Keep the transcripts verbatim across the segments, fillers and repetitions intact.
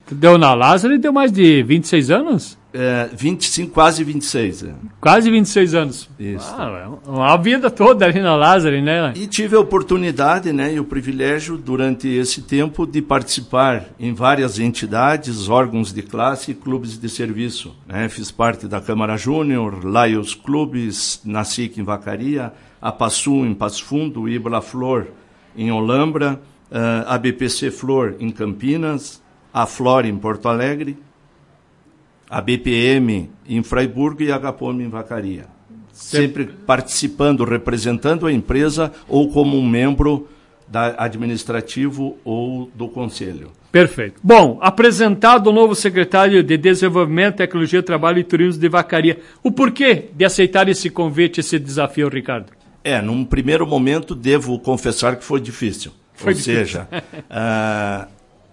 Deu na Lázaro e deu mais de vinte e seis anos? É, vinte e cinco, quase vinte e seis. É. Quase vinte e seis anos. Isso. Ah, uma vida toda ali na Lázaro, né? E tive a oportunidade, né, e o privilégio, durante esse tempo, de participar em várias entidades, órgãos de classe e clubes de serviço. Né? Fiz parte da Câmara Júnior, Laios Clubes, na S I C em Vacaria, a PASSU em Passo Fundo, Ibla Flor em Olambra, a B P C Flor em Campinas, a Flor em Porto Alegre, a B P M em Fraiburgo e a Agapome em Vacaria. Sempre participando, representando a empresa ou como um membro da administrativo ou do conselho. Perfeito. Bom, apresentado o novo secretário de Desenvolvimento, Tecnologia, Trabalho e Turismo de Vacaria. O porquê de aceitar esse convite, esse desafio, Ricardo? É, num primeiro momento, devo confessar que foi difícil. Foi ou difícil. seja, uh,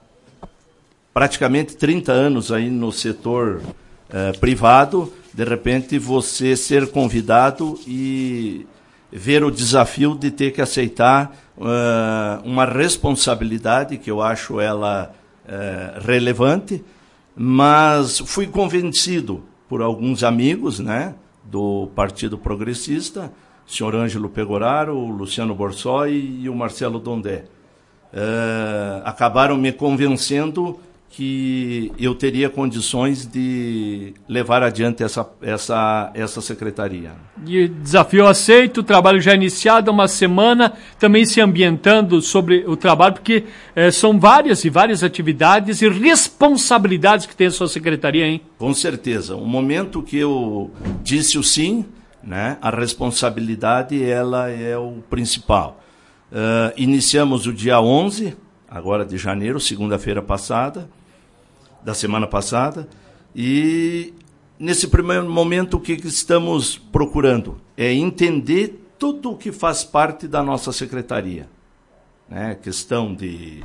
praticamente trinta anos aí no setor uh, privado, de repente você ser convidado e ver o desafio de ter que aceitar uh, uma responsabilidade, que eu acho ela uh, relevante, mas fui convencido por alguns amigos, né, do Partido Progressista, o senhor Ângelo Pegoraro, o Luciano Borsoi e o Marcelo Dondé. Uh, acabaram me convencendo que eu teria condições de levar adiante essa, essa, essa secretaria. E desafio aceito, trabalho já iniciado há uma semana, também se ambientando sobre o trabalho, porque eh, são várias e várias atividades e responsabilidades que tem a sua secretaria, hein? Com certeza. O momento que eu disse o sim, né, a responsabilidade ela é o principal. Uh, iniciamos o dia onze, agora de janeiro, segunda-feira passada, da semana passada, e nesse primeiro momento o que, que estamos procurando é entender tudo o que faz parte da nossa secretaria. Né? Questão de,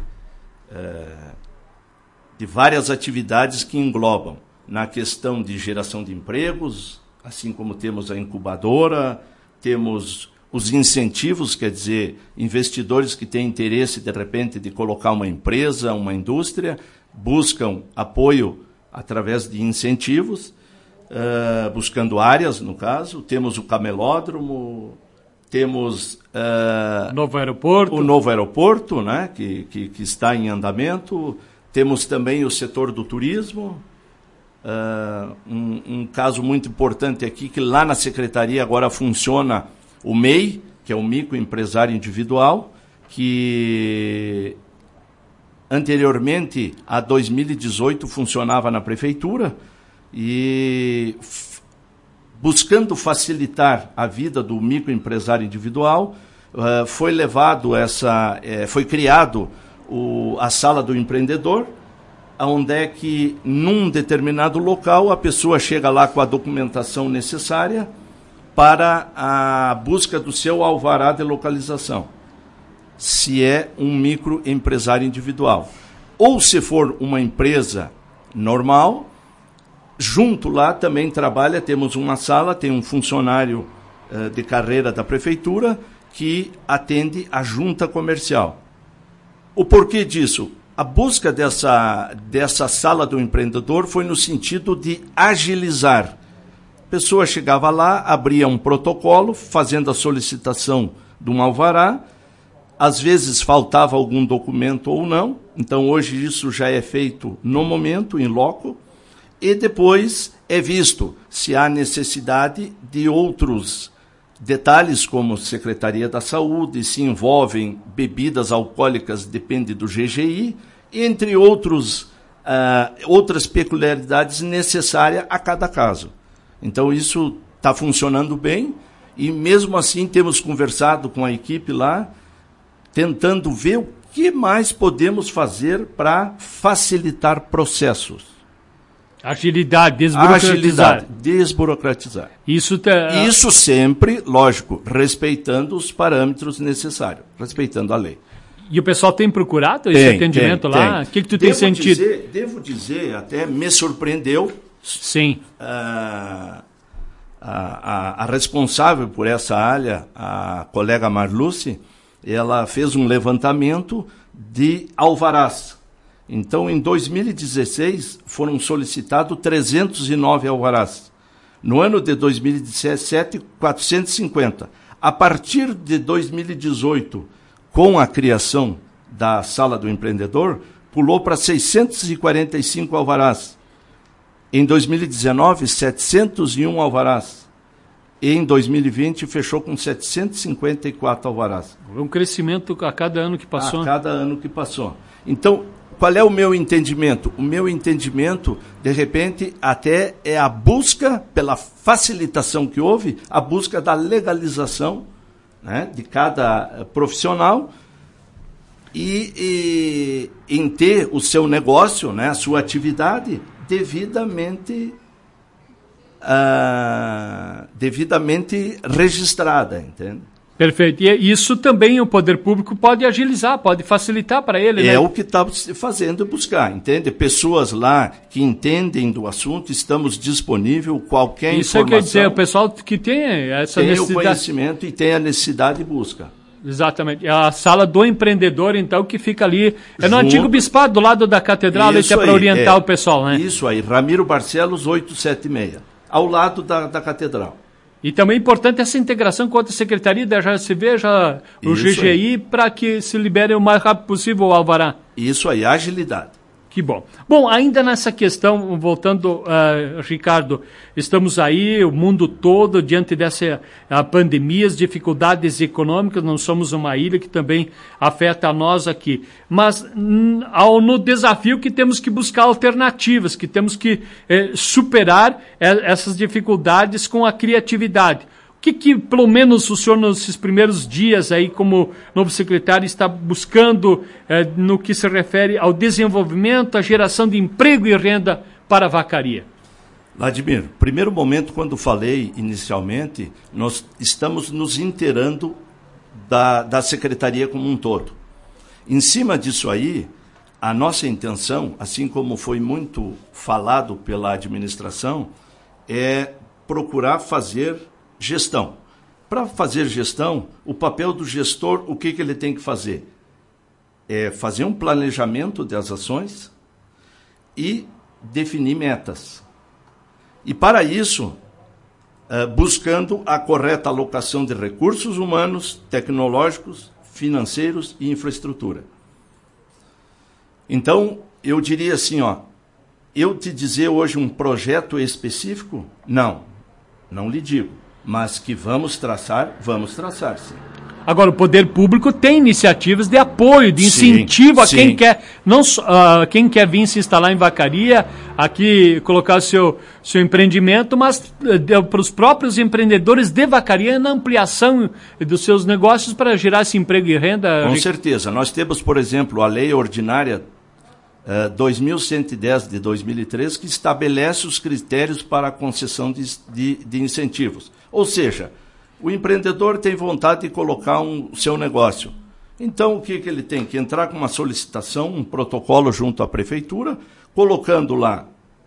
uh, de várias atividades que englobam na questão de geração de empregos, assim como temos a incubadora, temos os incentivos, quer dizer, investidores que têm interesse, de repente, de colocar uma empresa, uma indústria, buscam apoio através de incentivos, uh, buscando áreas, no caso. Temos o camelódromo, temos uh, novo aeroporto. o novo aeroporto, né, que, que, que está em andamento. Temos também o setor do turismo. Uh, um, um caso muito importante aqui, que lá na secretaria agora funciona o M E I, que é o microempresário individual, que anteriormente, a dois mil e dezoito, funcionava na prefeitura, e f- buscando facilitar a vida do microempresário individual, uh, foi levado essa, eh, foi criado o, a sala do empreendedor, onde é que, num determinado local, a pessoa chega lá com a documentação necessária para a busca do seu alvará de localização, se é um microempresário individual. Ou se for uma empresa normal, junto lá também trabalha, temos uma sala, tem um funcionário uh, de carreira da prefeitura que atende a junta comercial. O porquê disso? A busca dessa, dessa sala do empreendedor foi no sentido de agilizar. A pessoa chegava lá, abria um protocolo, fazendo a solicitação de um alvará. Às vezes faltava algum documento ou não. Então, hoje isso já é feito no momento, em loco. E depois é visto se há necessidade de outros detalhes, como Secretaria da Saúde, se envolvem bebidas alcoólicas, depende do G G I, entre outros, uh, outras peculiaridades necessárias a cada caso. Então, isso está funcionando bem, e mesmo assim temos conversado com a equipe lá, tentando ver o que mais podemos fazer para facilitar processos. Agilidade, desburocratizar. Agilidade, desburocratizar. Isso, tá... Isso sempre, lógico, respeitando os parâmetros necessários, respeitando a lei. E o pessoal tem procurado esse tem, atendimento tem, lá? Tem. O que, que tu devo tem sentido? Dizer, devo dizer, até me surpreendeu. Sim. Uh, a, a, a responsável por essa área, a colega Marluce, ela fez um levantamento de alvarás. Então, em dois mil e dezesseis, foram solicitados trezentos e nove alvarás. No ano de dois mil e dezessete, quatrocentos e cinquenta. A partir de dois mil e dezoito, com a criação da Sala do Empreendedor, pulou para seiscentos e quarenta e cinco alvarás. Em dois mil e dezenove, setecentos e um alvarás. E em dois mil e vinte, fechou com setecentos e cinquenta e quatro alvarás. Um crescimento a cada ano que passou. A cada ano que passou. Então, qual é o meu entendimento? O meu entendimento, de repente, até é a busca, pela facilitação que houve, a busca da legalização, né, de cada profissional e, e em ter o seu negócio, né, a sua atividade devidamente, uh, devidamente registrada, entende? Perfeito. E isso também o poder público pode agilizar, pode facilitar para ele, É né? o que está fazendo buscar, entende? Pessoas lá que entendem do assunto, estamos disponíveis, qualquer isso informação. Isso quer dizer, o pessoal que tem essa tem necessidade... Tem o conhecimento e tem a necessidade e busca. Exatamente. A Sala do Empreendedor, então, que fica ali... É no Junto. Antigo Bispado, do lado da Catedral, isso é para orientar é, o pessoal, né? Isso aí, Ramiro Barcelos, oitocentos e setenta e seis, ao lado da, da Catedral. E também é importante essa integração com outra secretaria, da J C V, já, o G G I, para que se libere o mais rápido possível o alvará. Isso aí, agilidade. Que bom. Bom, ainda nessa questão, voltando, uh, Ricardo, estamos aí, o mundo todo, diante dessa uh, pandemia, as dificuldades econômicas, não somos uma ilha que também afeta a nós aqui. Mas n- ao, no desafio que temos que buscar alternativas, que temos que eh, superar eh, essas dificuldades com a criatividade. O que, que, pelo menos, o senhor, nesses primeiros dias, aí, como novo secretário, está buscando eh, no que se refere ao desenvolvimento, à geração de emprego e renda para a vacaria? Vladimir, primeiro momento, quando falei inicialmente, nós estamos nos inteirando da, da secretaria como um todo. Em cima disso aí, a nossa intenção, assim como foi muito falado pela administração, é procurar fazer gestão. Para fazer gestão, o papel do gestor, o que, que ele tem que fazer? É fazer um planejamento das ações e definir metas. E para isso, uh, buscando a correta alocação de recursos humanos, tecnológicos, financeiros e infraestrutura. Então, eu diria assim, ó, eu te dizer hoje um projeto específico? Não, não lhe digo. Mas que vamos traçar, vamos traçar, sim. Agora, o poder público tem iniciativas de apoio, de incentivo sim, a quem sim. quer, não uh, quem quer vir se instalar em vacaria, aqui colocar seu, seu empreendimento, mas uh, para os próprios empreendedores de vacaria na ampliação dos seus negócios para gerar esse emprego e renda. Com certeza. Nós temos, por exemplo, a Lei Ordinária uh, dois mil cento e dez de dois mil e três, que estabelece os critérios para a concessão de, de, de incentivos. Ou seja, o empreendedor tem vontade de colocar um, o seu negócio. Então, o que, que ele tem? Que entrar com uma solicitação, um protocolo junto à prefeitura, colocando lá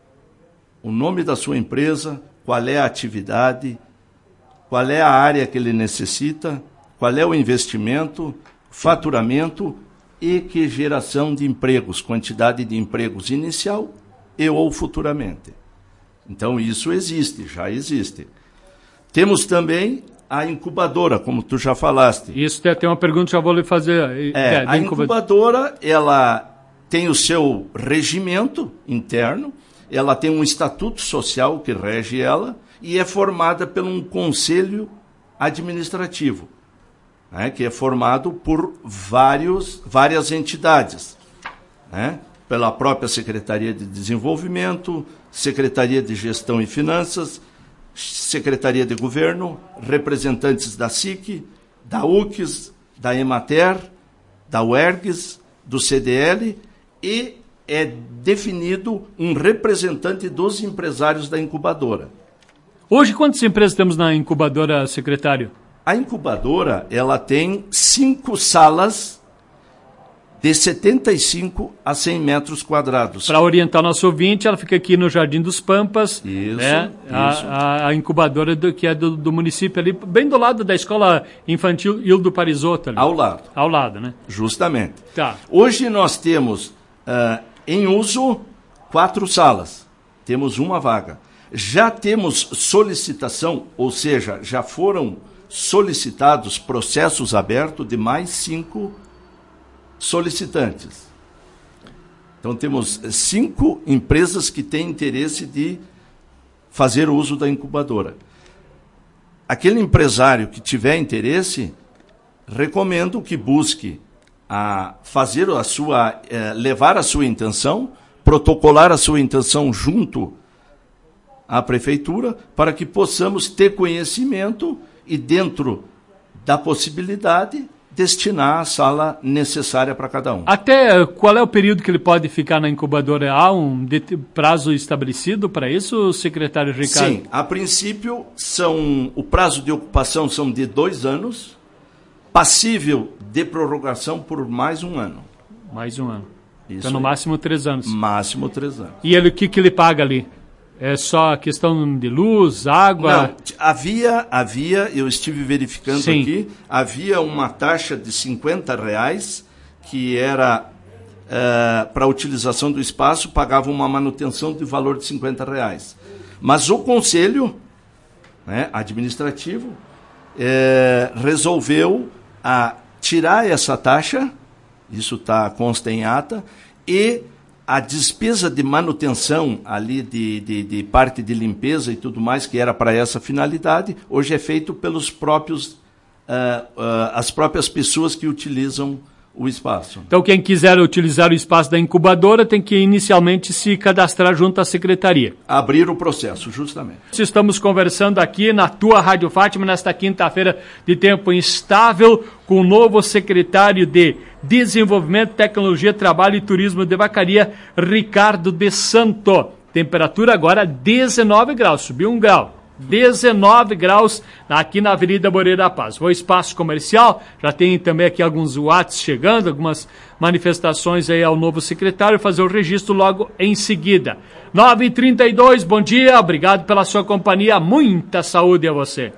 o nome da sua empresa, qual é a atividade, qual é a área que ele necessita, qual é o investimento, faturamento e que geração de empregos, quantidade de empregos inicial e ou futuramente. Então, isso existe, já existe. Temos também a incubadora, como tu já falaste. Isso, tem uma pergunta que já vou lhe fazer. É, é, a incubadora, ela tem o seu regimento interno, ela tem um estatuto social que rege ela e é formada por um conselho administrativo, né, que é formado por vários, várias entidades, né, pela própria Secretaria de Desenvolvimento, Secretaria de Gestão e Finanças, Secretaria de Governo, representantes da S I C, da U C S, da Emater, da U E R G S, do C D L, e é definido um representante dos empresários da incubadora. Hoje, quantas empresas temos na incubadora, secretário? A incubadora, ela tem cinco salas de setenta e cinco a cem metros quadrados. Para orientar nosso ouvinte, ela fica aqui no Jardim dos Pampas, isso, né? isso. A, a incubadora do, que é do, do município ali, bem do lado da Escola Infantil Hildo Parisotto. Ali. Ao lado. Ao lado, né? Justamente. Tá. Hoje nós temos uh, Em uso, quatro salas. Temos uma vaga. Já temos solicitação, ou seja, já foram solicitados processos abertos de mais cinco solicitantes. Então, temos cinco empresas que têm interesse de fazer uso da incubadora. Aquele empresário que tiver interesse, recomendo que busque a fazer a sua, eh, levar a sua intenção, protocolar a sua intenção junto à prefeitura, para que possamos ter conhecimento e, dentro da possibilidade, destinar a sala necessária para cada um. Até qual é o período que ele pode ficar na incubadora? Há um prazo estabelecido para isso, secretário Ricardo? Sim, a princípio, são, o prazo de ocupação são de dois anos, passível de prorrogação por mais um ano. Mais um ano. Isso então, no aí. máximo três anos. Máximo três anos. E ele, o que, que ele paga ali? É só questão de luz, água? Não, havia, havia, eu estive verificando Sim. aqui, havia uma taxa de cinquenta reais que era uh, para a utilização do espaço, pagava uma manutenção de valor de cinquenta reais. Mas o conselho, né, administrativo eh, resolveu a, tirar essa taxa, isso tá, consta em ata, e a despesa de manutenção ali de, de, de parte de limpeza e tudo mais, que era para essa finalidade, hoje é feito pelos próprios, uh, uh, as próprias pessoas que utilizam o espaço. Então, quem quiser utilizar o espaço da incubadora tem que inicialmente se cadastrar junto à secretaria. Abrir o processo, justamente. Estamos conversando aqui na tua Rádio Fátima, nesta quinta-feira de tempo instável, com o novo secretário de Desenvolvimento, Tecnologia, Trabalho e Turismo de Vacaria, Ricardo de Santo. Temperatura agora dezenove graus, subiu um grau. dezenove graus aqui na Avenida Moreira da Paz. O espaço comercial, já tem também aqui alguns watts chegando, algumas manifestações aí ao novo secretário, fazer o registro logo em seguida. nove e trinta e dois, bom dia, obrigado pela sua companhia, muita saúde a você.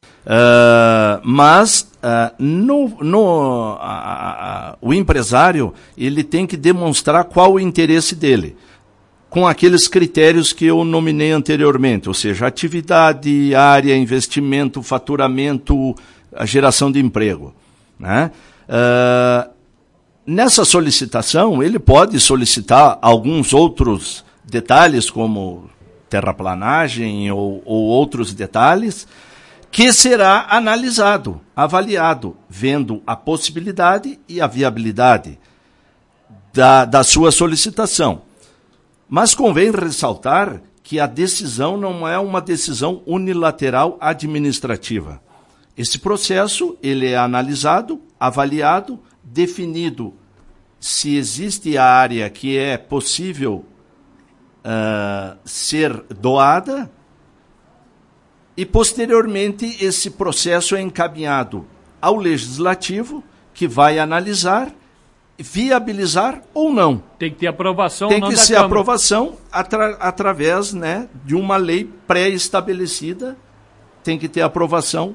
Uh, mas uh, no, no, uh, uh, o empresário ele tem que demonstrar qual o interesse dele, com aqueles critérios que eu nominei anteriormente, ou seja, atividade, área, investimento, faturamento, a geração de emprego, né? Uh, nessa solicitação, ele pode solicitar alguns outros detalhes, como terraplanagem ou, ou outros detalhes, que será analisado, avaliado, vendo a possibilidade e a viabilidade da, da sua solicitação. Mas convém ressaltar que a decisão não é uma decisão unilateral administrativa. Esse processo ele é analisado, avaliado, definido se existe a área que é possível uh, ser doada, e posteriormente esse processo é encaminhado ao Legislativo, que vai analisar, viabilizar ou não. Tem que ter aprovação Tem ou não que da ser Câmara. aprovação atra- através, né, de uma lei pré-estabelecida, tem que ter aprovação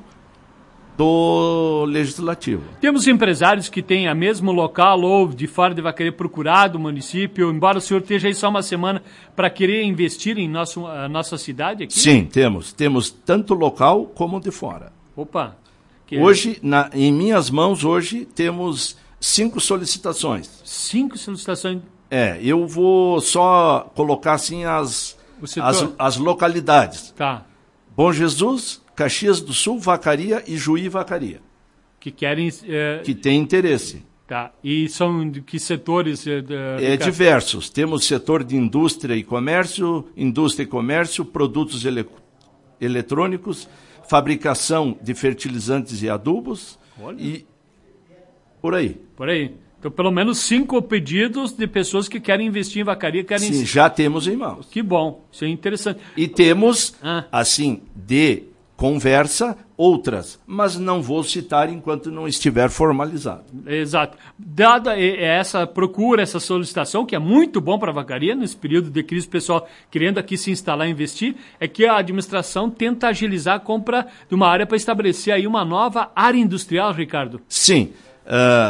do Legislativo. Temos empresários que têm a mesmo local ou de fora de Vacaria procurado o município, embora o senhor esteja aí só uma semana, para querer investir em nosso, a nossa cidade aqui? Sim, temos. Temos tanto local como de fora. Opa! Que... Hoje, na, em minhas mãos, hoje temos cinco solicitações. Cinco solicitações? É, eu vou só colocar assim as, as, as localidades. Tá. Bom Jesus, Caxias do Sul, Vacaria e Juí Vacaria. Que querem... É... Que tem interesse. Tá. E são de que setores? É, de... é diversos. Temos setor de indústria e comércio, indústria e comércio, produtos ele... eletrônicos, fabricação de fertilizantes e adubos. Olha. E por aí. Por aí. Então, pelo menos cinco pedidos de pessoas que querem investir em Vacaria. Querem... Sim, já temos em mãos. Que bom. Isso é interessante. E temos, ah. assim, de conversa, outras, mas não vou citar enquanto não estiver formalizado. Exato. Dada essa procura, essa solicitação, que é muito bom para a Vacaria, nesse período de crise, o pessoal querendo aqui se instalar e investir, é que a administração tenta agilizar a compra de uma área para estabelecer aí uma nova área industrial, Ricardo. Sim. Uh,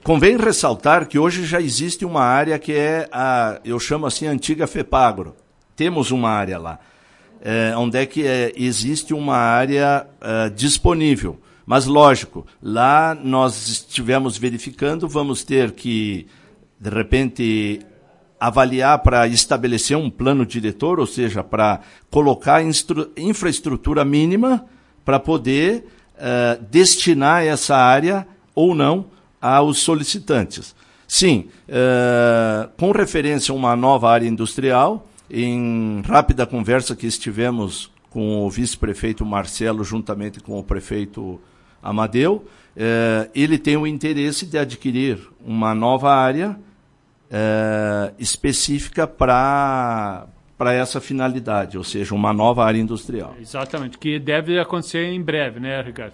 convém ressaltar que hoje já existe uma área que é, a, eu chamo assim, a antiga FEPAGRO. Temos uma área lá, é, onde é que é, existe uma área é, disponível. Mas, lógico, lá nós estivemos verificando, vamos ter que, de repente, avaliar para estabelecer um plano diretor, ou seja, para colocar instru- infraestrutura mínima para poder uh, destinar essa área ou não aos solicitantes. Sim, uh, com referência a uma nova área industrial, em rápida conversa que estivemos com o vice-prefeito Marcelo, juntamente com o prefeito Amadeu, uh, ele tem o interesse de adquirir uma nova área uh, específica para para essa finalidade, ou seja, uma nova área industrial. Exatamente, que deve acontecer em breve, né, Ricardo?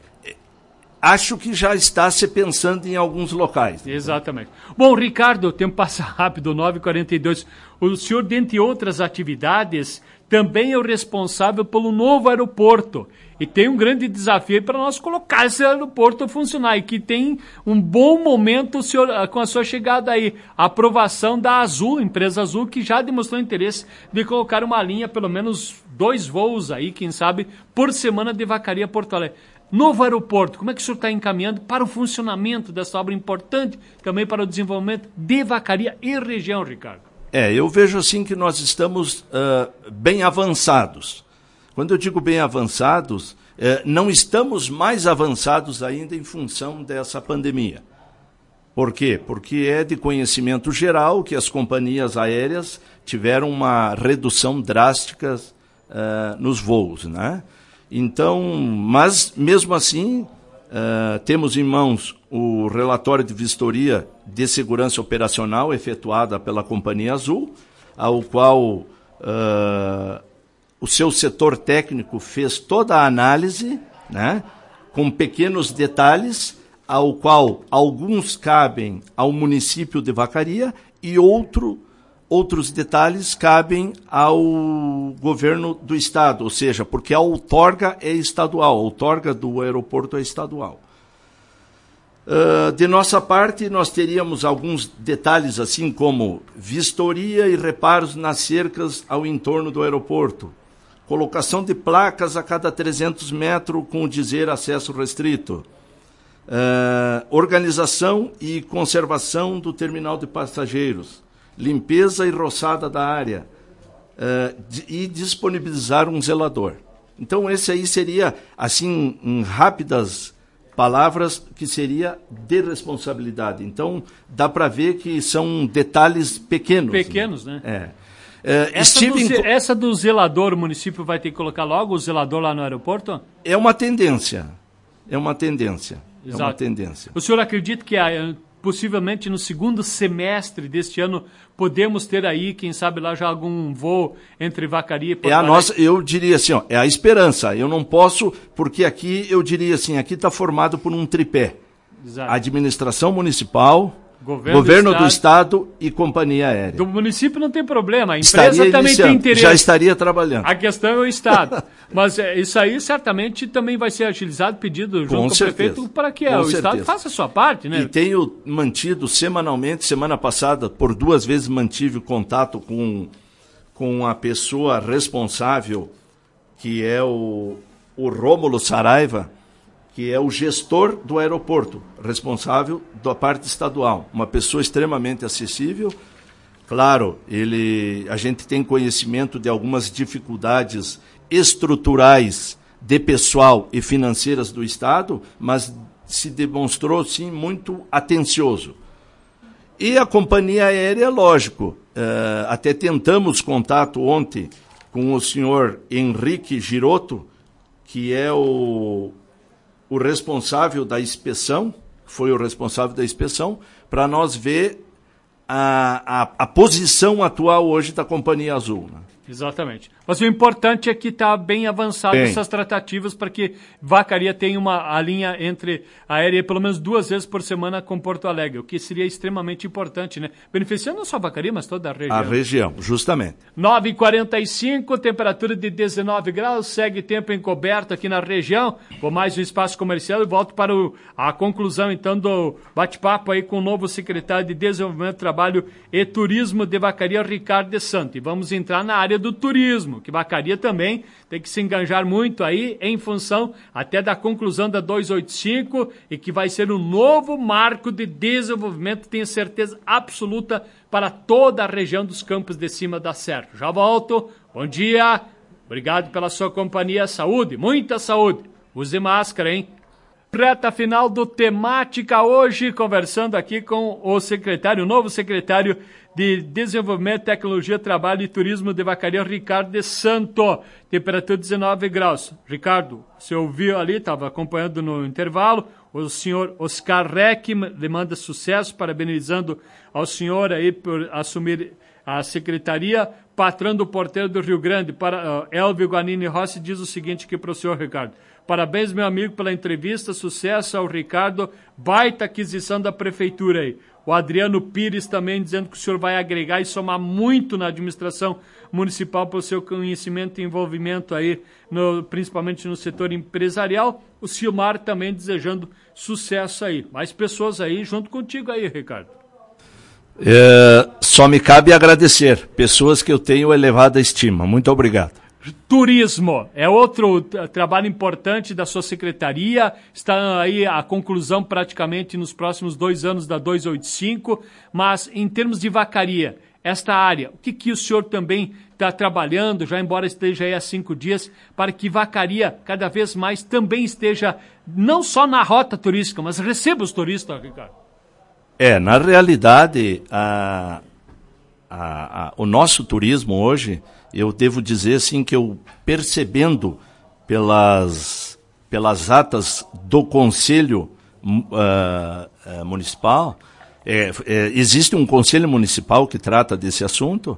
Acho que já está se pensando em alguns locais. Exatamente. Bom, Ricardo, o tempo passa rápido, nove e quarenta e dois. O senhor, dentre outras atividades, também é o responsável pelo novo aeroporto. E tem um grande desafio para nós colocar esse aeroporto a funcionar. E que tem um bom momento o senhor, com a sua chegada aí. A aprovação da Azul, empresa Azul, que já demonstrou interesse de colocar uma linha, pelo menos dois voos aí, quem sabe, por semana de Vacaria a Porto Alegre. Novo aeroporto, como é que o senhor está encaminhando para o funcionamento dessa obra importante, também para o desenvolvimento de Vacaria e região, Ricardo? É, eu vejo assim que nós estamos uh, bem avançados. Quando eu digo bem avançados, uh, não estamos mais avançados ainda em função dessa pandemia. Por quê? Porque é de conhecimento geral que as companhias aéreas tiveram uma redução drástica uh, nos voos, né? Então, mas mesmo assim, uh, temos em mãos o relatório de vistoria de segurança operacional efetuada pela Companhia Azul, ao qual uh, o seu setor técnico fez toda a análise, né, com pequenos detalhes, ao qual alguns cabem ao município de Vacaria e outro Outros detalhes cabem ao governo do estado, ou seja, porque a outorga é estadual, a outorga do aeroporto é estadual. Uh, de nossa parte, nós teríamos alguns detalhes, assim como vistoria e reparos nas cercas ao entorno do aeroporto, colocação de placas a cada trezentos metros com o dizer acesso restrito, uh, organização e conservação do terminal de passageiros, limpeza e roçada da área uh, e disponibilizar um zelador. Então, esse aí seria, assim, em rápidas palavras, que seria de responsabilidade. Então, dá para ver que são detalhes pequenos. Pequenos, né? né? É. Uh, essa, Steven... do, essa do zelador, o município vai ter que colocar logo o zelador lá no aeroporto? É uma tendência. É uma tendência. Exato. É uma tendência. O senhor acredita que a... possivelmente no segundo semestre deste ano, podemos ter aí, quem sabe lá já algum voo entre Vacaria e Porto É a Alegre? nossa, eu diria assim, ó, é a esperança. Eu não posso, porque aqui eu diria assim, aqui está formado por um tripé. Exato. Administração municipal, governo, governo do, do, estado, estado e companhia aérea. Do município não tem problema, a empresa estaria também tem interesse. Já estaria trabalhando. A questão é o estado. Mas é, isso aí certamente também vai ser agilizado, pedido junto com, com o prefeito para que é, o certeza. Estado faça a sua parte, né? E tenho mantido semanalmente, semana passada, por duas vezes mantive contato com, com a pessoa responsável, que é o, o Rômulo Saraiva, que é o gestor do aeroporto, responsável da parte estadual. Uma pessoa extremamente acessível. Claro, ele, a gente tem conhecimento de algumas dificuldades estruturais de pessoal e financeiras do Estado, mas se demonstrou, sim, muito atencioso. E a companhia aérea, lógico, uh, até tentamos contato ontem com o senhor Henrique Girotto, que é o... o responsável da inspeção, foi o responsável da inspeção, para nós ver a, a, a posição atual hoje da Companhia Azul. Né? Exatamente. Mas o importante é que está bem avançado bem. essas tratativas para que Vacaria tenha uma a linha entre aérea pelo menos duas vezes por semana com Porto Alegre, o que seria extremamente importante, né? Beneficiando não só a Vacaria, mas toda a região. A região, justamente. nove e quarenta e cinco, temperatura de dezenove graus, segue tempo encoberto aqui na região. Vou mais um espaço comercial e volto para o, a conclusão, então, do bate-papo aí com o novo secretário de Desenvolvimento, Trabalho e Turismo de Vacaria, Ricardo de Santo. E vamos entrar na área do turismo, que Vacaria também tem que se enganjar muito aí em função até da conclusão da duzentos e oitenta e cinco e que vai ser um novo marco de desenvolvimento, tenho certeza absoluta, para toda a região dos Campos de Cima da Serra. Já volto, bom dia, obrigado pela sua companhia, saúde, muita saúde, use máscara, hein? Reta final do Temática hoje, conversando aqui com o secretário, o novo secretário de Desenvolvimento, Tecnologia, Trabalho e Turismo de Vacaria, Ricardo de Santo. Temperatura dezenove graus. Ricardo, você ouviu ali, estava acompanhando no intervalo, o senhor Oscar Reck lhe manda sucesso, parabenizando ao senhor aí por assumir a secretaria. Patrão do Porteiro do Rio Grande, para uh, Elvio Guanini Rossi, diz o seguinte aqui para o senhor Ricardo. Parabéns, meu amigo, pela entrevista, sucesso ao Ricardo, baita aquisição da prefeitura aí. O Adriano Pires também dizendo que o senhor vai agregar e somar muito na administração municipal pelo seu conhecimento e envolvimento aí, no, principalmente no setor empresarial. O Silmar também desejando sucesso aí. Mais pessoas aí junto contigo aí, Ricardo. É, só me cabe agradecer, pessoas que eu tenho elevada estima. Muito obrigado. Turismo é outro trabalho importante da sua secretaria, está aí a conclusão praticamente nos próximos dois anos da duzentos e oitenta e cinco, mas em termos de Vacaria, esta área, o que, que o senhor também está trabalhando, já embora esteja aí há cinco dias, para que Vacaria cada vez mais também esteja não só na rota turística, mas receba os turistas, Ricardo? É, na realidade, a, a, a, o nosso turismo hoje, eu devo dizer assim que eu, percebendo pelas, pelas atas do Conselho uh, uh, Municipal, é, é, existe um Conselho Municipal que trata desse assunto,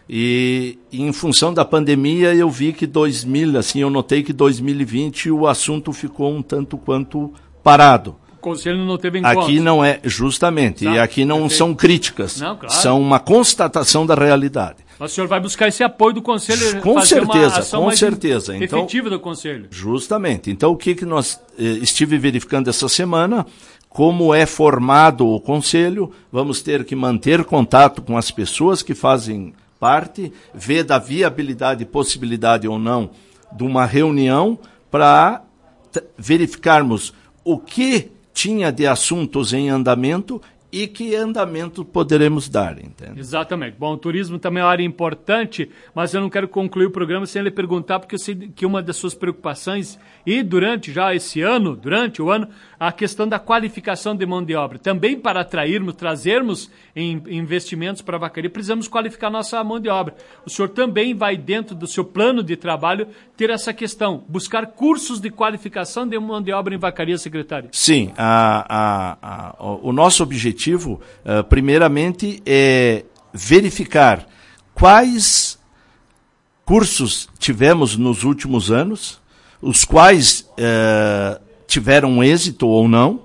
e, e em função da pandemia eu vi que dois mil, assim, eu notei que dois mil e vinte o assunto ficou um tanto quanto parado. O Conselho não teve encontro. Aqui não é, justamente, Sabe? e aqui não Perfeito. são críticas, não, claro. são uma constatação da realidade. Mas o senhor vai buscar esse apoio do Conselho? Com fazer certeza, uma ação com mais certeza. Então, efetiva do Conselho. Justamente. Então, o que, que nós eh, estive verificando essa semana, como é formado o Conselho, vamos ter que manter contato com as pessoas que fazem parte, ver da viabilidade e possibilidade ou não de uma reunião para verificarmos o que tinha de assuntos em andamento e que andamento poderemos dar, entende? Exatamente. Bom, o turismo também é uma área importante, mas eu não quero concluir o programa sem lhe perguntar, porque eu sei que uma das suas preocupações, e durante já esse ano, durante o ano, a questão da qualificação de mão de obra. Também para atrairmos, trazermos em investimentos para a Vacaria, precisamos qualificar nossa mão de obra. O senhor também vai, dentro do seu plano de trabalho, ter essa questão, buscar cursos de qualificação de mão de obra em Vacaria, secretário? Sim, a, a, a, o nosso objetivo Uh, primeiramente, é verificar quais cursos tivemos nos últimos anos, os quais uh, tiveram êxito ou não,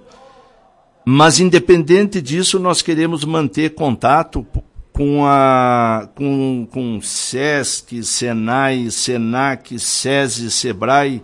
mas independente disso, nós queremos manter contato com a com, com SESC, SENAI, SENAC, SESI, SEBRAE,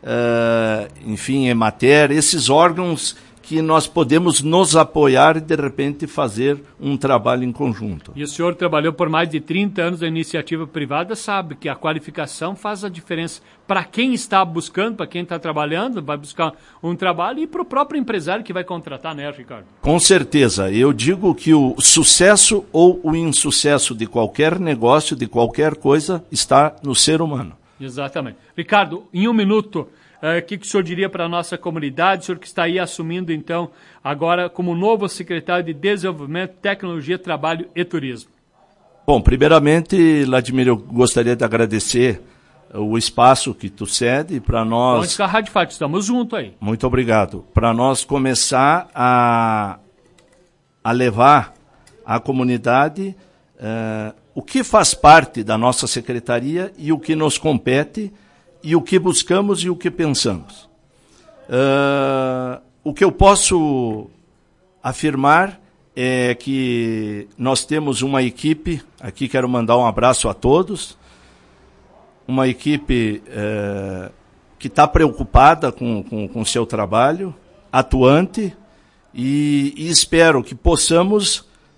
uh, enfim, EMATER, esses órgãos que nós podemos nos apoiar e, de repente, fazer um trabalho em conjunto. E o senhor trabalhou por mais de trinta anos na iniciativa privada, sabe que a qualificação faz a diferença para quem está buscando, para quem está trabalhando, vai buscar um trabalho, e para o próprio empresário que vai contratar, né, Ricardo? Com certeza. Eu digo que o sucesso ou o insucesso de qualquer negócio, de qualquer coisa, está no ser humano. Exatamente. Ricardo, em um minuto, o uh, que, que o senhor diria para a nossa comunidade, o senhor que está aí assumindo, então, agora como novo secretário de Desenvolvimento, Tecnologia, Trabalho e Turismo? Bom, primeiramente, Vladimir, eu gostaria de agradecer o espaço que tu cede para nós... Onde está a Rádio Fátima? Estamos juntos aí. Muito obrigado. Para nós começar a, a levar à comunidade uh, o que faz parte da nossa secretaria e o que nos compete, e o que buscamos e o que pensamos. Uh, o que eu posso afirmar é que nós temos uma equipe, aqui quero mandar um abraço a todos, uma equipe uh, que está preocupada com o com, seu trabalho, atuante, e, e espero que possamos,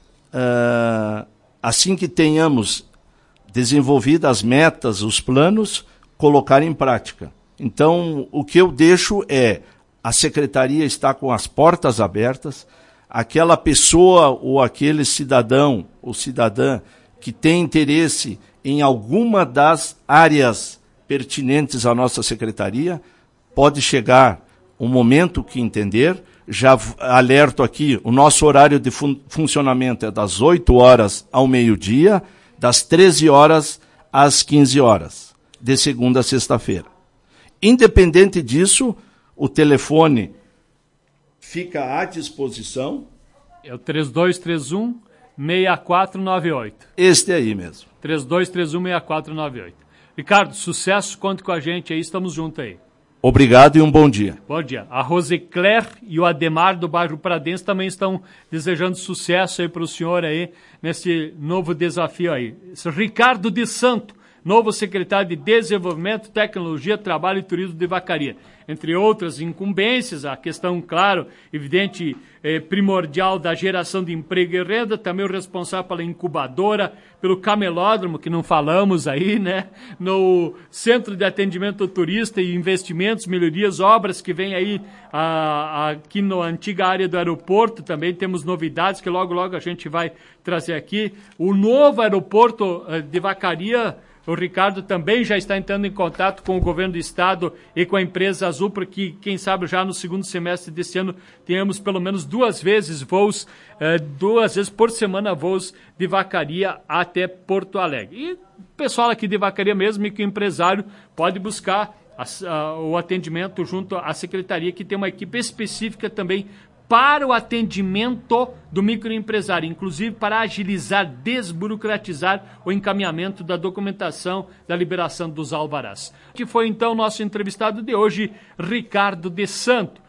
uh, assim que tenhamos desenvolvido as metas, os planos, colocar em prática. Então, o que eu deixo é, a secretaria está com as portas abertas, aquela pessoa ou aquele cidadão ou cidadã que tem interesse em alguma das áreas pertinentes à nossa secretaria, pode chegar o momento que entender. Já alerto aqui, o nosso horário de fun- funcionamento é das oito horas ao meio-dia, das treze horas às quinze horas, de segunda a sexta-feira. Independente disso, o telefone fica à disposição. É o três dois três um, seis quatro nove oito. Este aí mesmo. três dois três um, seis quatro nove oito. Ricardo, sucesso, conte com a gente aí, estamos juntos aí. Obrigado e um bom dia. Bom dia. A Rosicler e o Ademar do bairro Pradense também estão desejando sucesso aí para o senhor aí, nesse novo desafio aí. Ricardo de Santo, novo secretário de Desenvolvimento, Tecnologia, Trabalho e Turismo de Vacaria. Entre outras incumbências, a questão, claro, evidente, eh, primordial da geração de emprego e renda, também o responsável pela incubadora, pelo camelódromo, que não falamos aí, né? No Centro de Atendimento ao Turista e Investimentos, melhorias, obras que vem aí a, a, aqui na antiga área do aeroporto, também temos novidades que logo, logo a gente vai trazer aqui. O novo aeroporto eh, de Vacaria. O Ricardo também já está entrando em contato com o governo do estado e com a empresa Azul, para que, quem sabe, já no segundo semestre desse ano tenhamos pelo menos duas vezes voos, eh, duas vezes por semana voos de Vacaria até Porto Alegre. E o pessoal aqui de Vacaria mesmo, microempresário, pode buscar a, a, o atendimento junto à secretaria, que tem uma equipe específica também para o atendimento do microempresário, inclusive para agilizar, desburocratizar o encaminhamento da documentação da liberação dos alvarás. Que foi então o nosso entrevistado de hoje, Ricardo de Santo.